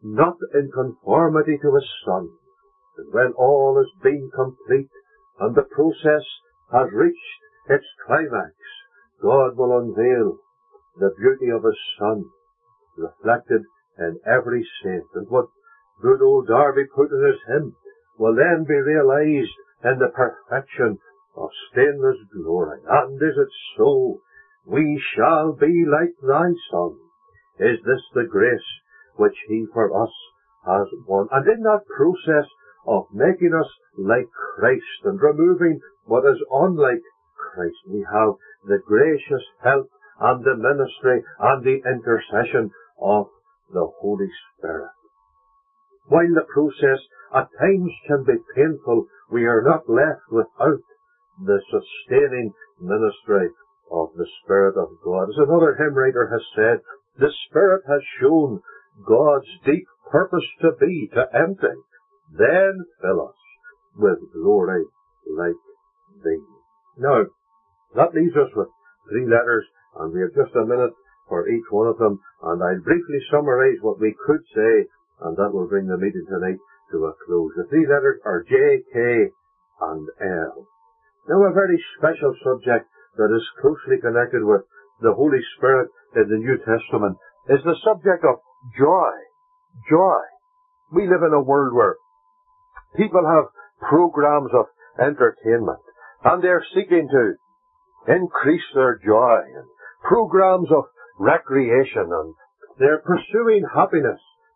not in conformity to his Son. And when all has been complete and the process has reached its climax, God will unveil the beauty of his Son, reflected in every saint. And what good old Darby put in his hymn will then be realized in the perfection of stainless glory. And is it so? We shall be like thy Son. Is this the grace which he for us has won? And in that process of making us like Christ and removing what is unlike Christ, we have the gracious help and the ministry and the intercession of the Holy Spirit. While the process at times can be painful, we are not left without the sustaining ministry of the Spirit of God. As another hymn writer has said, the Spirit has shown God's deep purpose to be, to empty, then fill us with glory like thee. Now, that leaves us with 3 letters, and we have just a minute for each one of them, and I'll briefly summarize what we could say, and that will bring the meeting tonight to a close. The 3 letters are J, K, and L. Now, a very special subject that is closely connected with the Holy Spirit in the New Testament is the subject of joy. Joy. We live in a world where people have programs of entertainment, and they're seeking to increase their joy, and programs of recreation, and they're pursuing happiness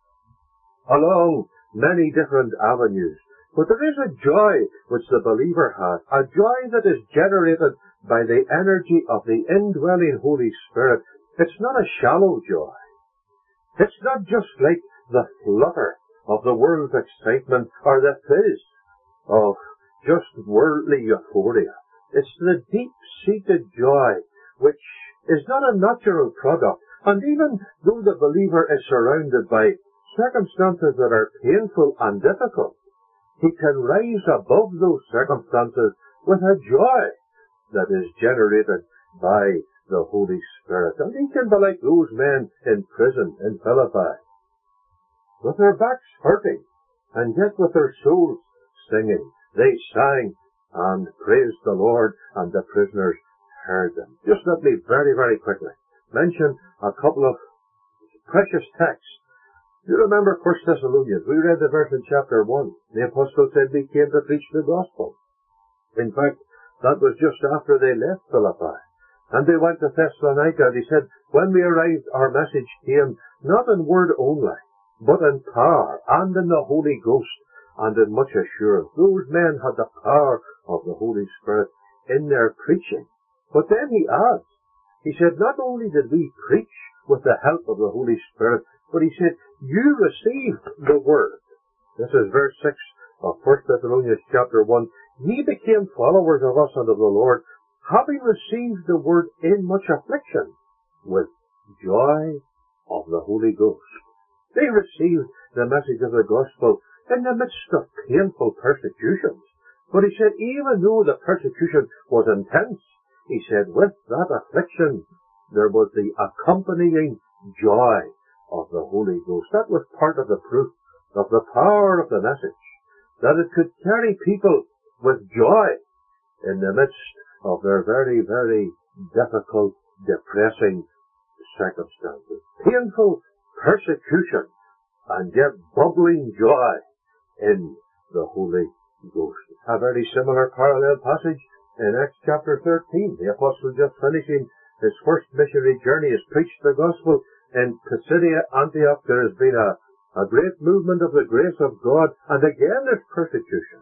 along many different avenues. But there is a joy which the believer has, a joy that is generated by the energy of the indwelling Holy Spirit. It's not a shallow joy. It's not just like the flutter of the world's excitement or the fizz of just worldly euphoria. It's the deep-seated joy which is not a natural product. And even though the believer is surrounded by circumstances that are painful and difficult, he can rise above those circumstances with a joy that is generated by the Holy Spirit. And he can be like those men in prison in Philippi, with their backs hurting, and yet with their souls singing. They sang and praised the Lord, and the prisoners heard them. Just let me very, very quickly mention a couple of precious texts. You remember 1 Thessalonians. We read the verse in chapter 1. The apostle said we came to preach the gospel. In fact, that was just after they left Philippi. And they went to Thessalonica, and he said, when we arrived, our message came not in word only, but in power, and in the Holy Ghost, and in much assurance. Those men had the power of the Holy Spirit in their preaching. But then he adds, he said, not only did we preach with the help of the Holy Spirit, but he said, you received the word. This is verse 6 of 1 Thessalonians chapter 1. Ye became followers of us and of the Lord, having received the word in much affliction, with joy of the Holy Ghost. They received the message of the gospel in the midst of painful persecutions. But he said, even though the persecution was intense, he said, with that affliction, there was the accompanying joy of the Holy Ghost. That was part of the proof of the power of the message, that it could carry people with joy in the midst of their very, very difficult, depressing circumstances. Painful persecution, and yet bubbling joy in the Holy Ghost. A very similar parallel passage in Acts chapter 13. The apostle just finishing his first missionary journey has preached the gospel in Pisidia, Antioch. There has been a great movement of the grace of God, and again there's persecution.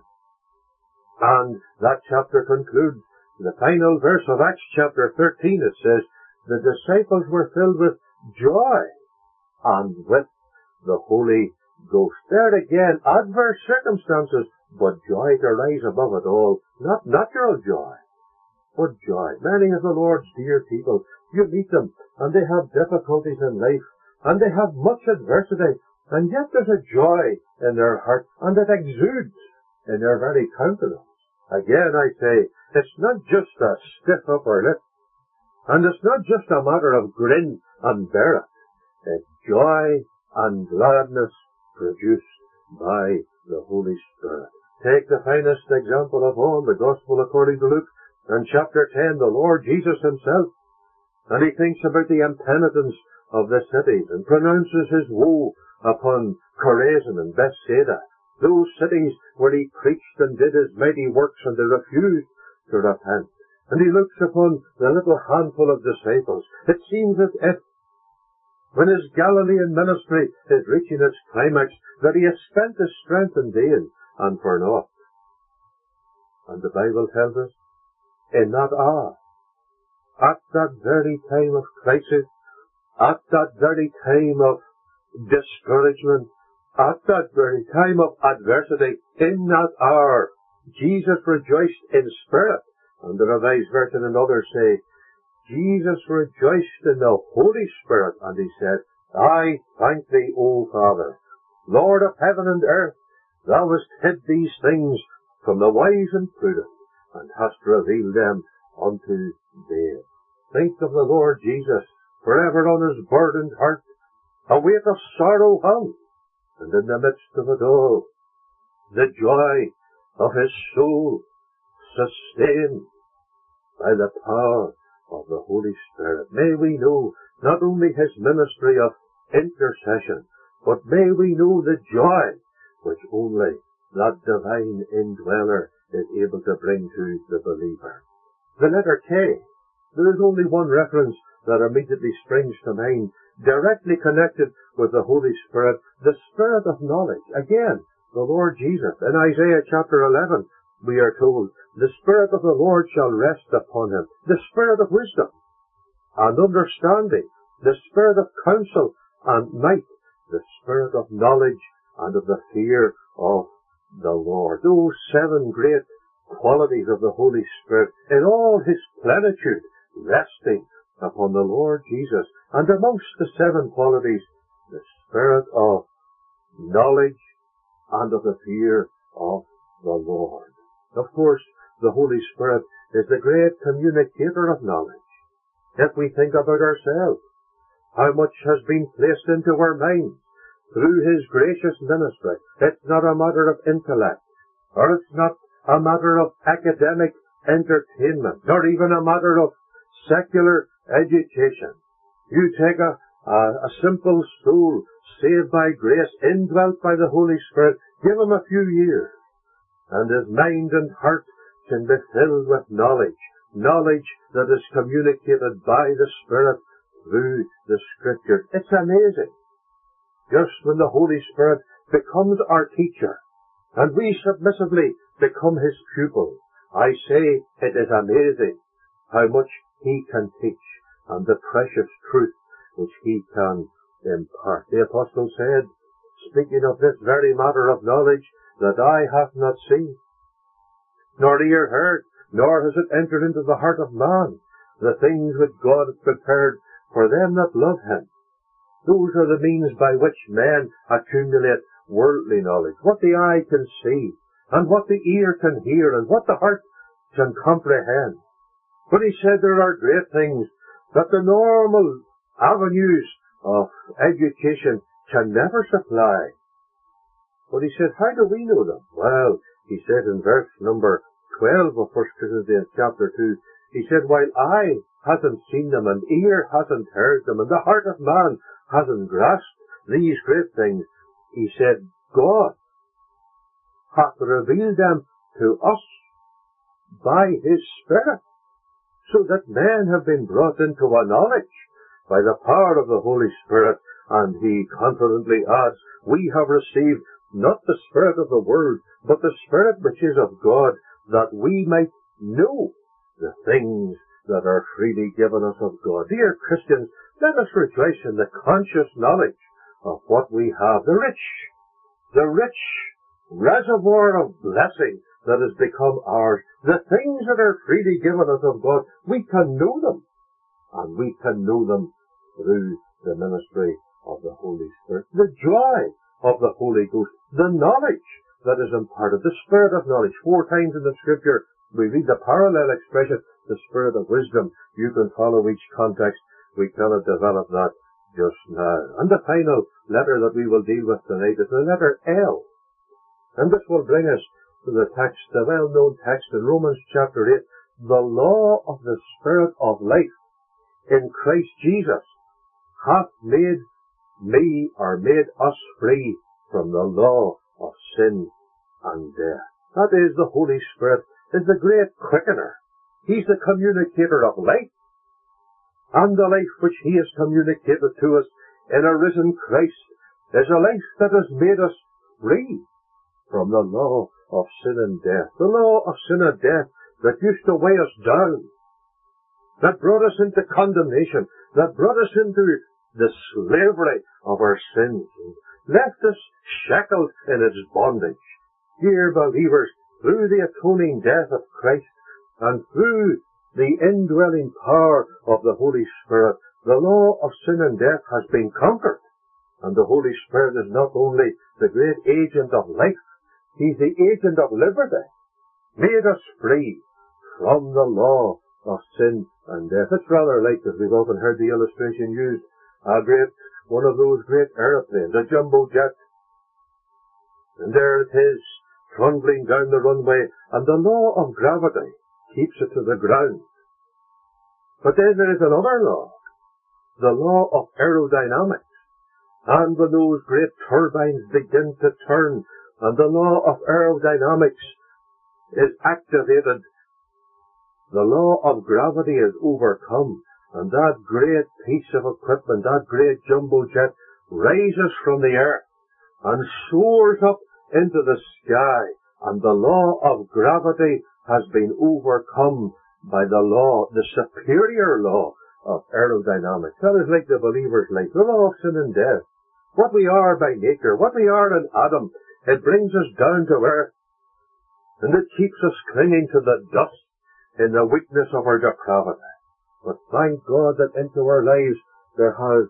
And that chapter concludes, the final verse of Acts chapter 13, it says, the disciples were filled with joy and with the Holy Ghost. There again, adverse circumstances, but joy to rise above it all. Not natural joy, but joy. Many of the Lord's dear people, you meet them, and they have difficulties in life, and they have much adversity, and yet there's a joy in their heart, and it exudes in their very countenance. Again, I say, it's not just a stiff upper lip, and it's not just a matter of grin and bear it. It's joy and gladness produced by the Holy Spirit. Take the finest example of all, the Gospel according to Luke, and chapter 10, the Lord Jesus himself. And he thinks about the impenitence of the cities and pronounces his woe upon Chorazin and Bethsaida, those cities where he preached and did his mighty works and they refused to repent. And he looks upon the little handful of disciples. It seems as if, when his Galilean ministry is reaching its climax, that he has spent his strength in vain and for naught. And the Bible tells us, in that hour, at that very time of crisis, at that very time of discouragement, at that very time of adversity, in that hour, Jesus rejoiced in spirit. And the Revised Version and others say, Jesus rejoiced in the Holy Spirit, and he said, I thank thee, O Father, Lord of heaven and earth, thou hast hid these things from the wise and prudent, and hast revealed them unto babes. Think of the Lord Jesus, forever on his burdened heart, a weight of sorrow hung, and in the midst of it all, the joy of his soul sustained by the power of the Holy Spirit. May we know not only his ministry of intercession, but may we know the joy which only that divine indweller is able to bring to the believer. The letter K. There is only one reference that immediately springs to mind, directly connected with the Holy Spirit, the Spirit of knowledge. Again, the Lord Jesus. In Isaiah chapter 11, we are told, the Spirit of the Lord shall rest upon him, the Spirit of wisdom and understanding, the Spirit of counsel and might, the Spirit of knowledge and of the fear of the Lord. Those 7 great qualities of the Holy Spirit in all his plenitude resting upon the Lord Jesus. And amongst the 7 qualities, the Spirit of knowledge and of the fear of the Lord. Of course, the Holy Spirit is the great communicator of knowledge. If we think about ourselves, how much has been placed into our minds through his gracious ministry. It's not a matter of intellect, or it's not a matter of academic entertainment, nor even a matter of secular education. You take a simple soul saved by grace, indwelt by the Holy Spirit, give him a few years, and his mind and heart can be filled with knowledge that is communicated by the Spirit through the Scriptures. It's amazing. Just when the Holy Spirit becomes our teacher, and we submissively become his pupil, I say it is amazing how much he can teach, and the precious truth which he can impart. The Apostle said, speaking of this very matter of knowledge, that eye hath not seen, nor ear heard, nor has it entered into the heart of man, the things which God hath prepared for them that love him. Those are the means by which men accumulate worldly knowledge. What the eye can see, and what the ear can hear, and what the heart can comprehend. But he said there are great things that the normal avenues of education can never supply. But he said, how do we know them? Well, he said in verse number 12 of 1 Corinthians chapter 2, he said, while eye hasn't seen them, and ear hasn't heard them, and the heart of man hasn't grasped these great things, he said, God hath revealed them to us by his Spirit, so that men have been brought into a knowledge by the power of the Holy Spirit. And he confidently adds, we have received not the spirit of the world, but the Spirit which is of God, that we might know the things that are freely given us of God. Dear Christians, let us rejoice in the conscious knowledge of what we have, the rich reservoir of blessing that has become ours, the things that are freely given us of God. We can know them, and we can know them through the ministry of the Holy Spirit, the joy of the Holy Ghost, the knowledge that is imparted, the Spirit of knowledge. 4 times in the Scripture we read the parallel expression, the Spirit of wisdom. You can follow each context. We cannot develop that just now. And the final letter that we will deal with tonight is the letter L. And this will bring us to the text, the well-known text in Romans chapter 8, the law of the Spirit of life in Christ Jesus hath made me, or made us free from the law of sin and death. That is, the Holy Spirit is the great quickener. He's the communicator of life. And the life which He has communicated to us in a risen Christ is a life that has made us free from the law of sin and death. The law of sin and death that used to weigh us down, that brought us into condemnation, that brought us into the slavery of our sins, and left us shackled in its bondage. Dear believers, through the atoning death of Christ and through the indwelling power of the Holy Spirit, the law of sin and death has been conquered. And the Holy Spirit is not only the great agent of life, He's the agent of liberty, made us free from the law of sin and death. It's rather like, as we've often heard the illustration used, one of those great aeroplanes, a jumbo jet. And there it is, trundling down the runway, and the law of gravity keeps it to the ground. But then there is another law, the law of aerodynamics. And when those great turbines begin to turn, and the law of aerodynamics is activated, the law of gravity is overcome, and that great piece of equipment, that great jumbo jet, rises from the earth and soars up into the sky, and the law of gravity has been overcome by the law, the superior law of aerodynamics. That is like the believer's life, the law of sin and death. What we are by nature, what we are in Adam, it brings us down to earth, and it keeps us clinging to the dust in the weakness of our depravity. But thank God that into our lives there has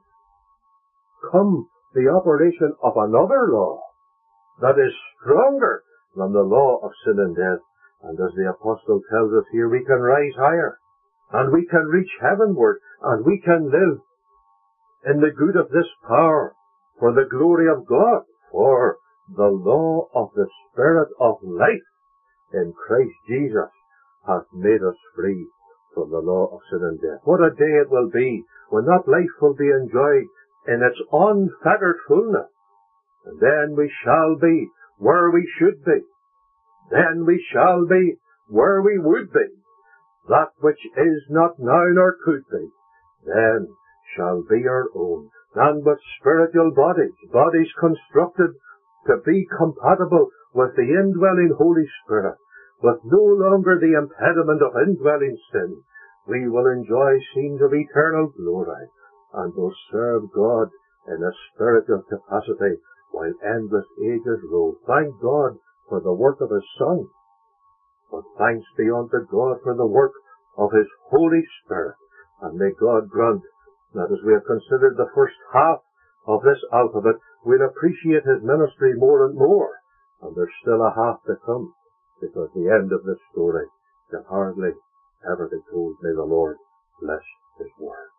come the operation of another law that is stronger than the law of sin and death. And as the apostle tells us here, we can rise higher, and we can reach heavenward, and we can live in the good of this power for the glory of God. For the law of the Spirit of life in Christ Jesus hath made us free from the law of sin and death. What a day it will be when that life will be enjoyed in its unfettered fullness. And then we shall be where we should be. Then we shall be where we would be. That which is not now nor could be, then shall be our own. And with spiritual bodies constructed to be compatible with the indwelling Holy Spirit, with no longer the impediment of indwelling sin, we will enjoy scenes of eternal glory, and will serve God in a spiritual capacity while endless ages roll. Thank God for the work of His Son, but thanks be unto God for the work of His Holy Spirit. And may God grant that as we have considered the first half of this alphabet, we'll appreciate His ministry more and more. And there's still a half to come, because the end of this story can hardly ever be told. May the Lord bless His word.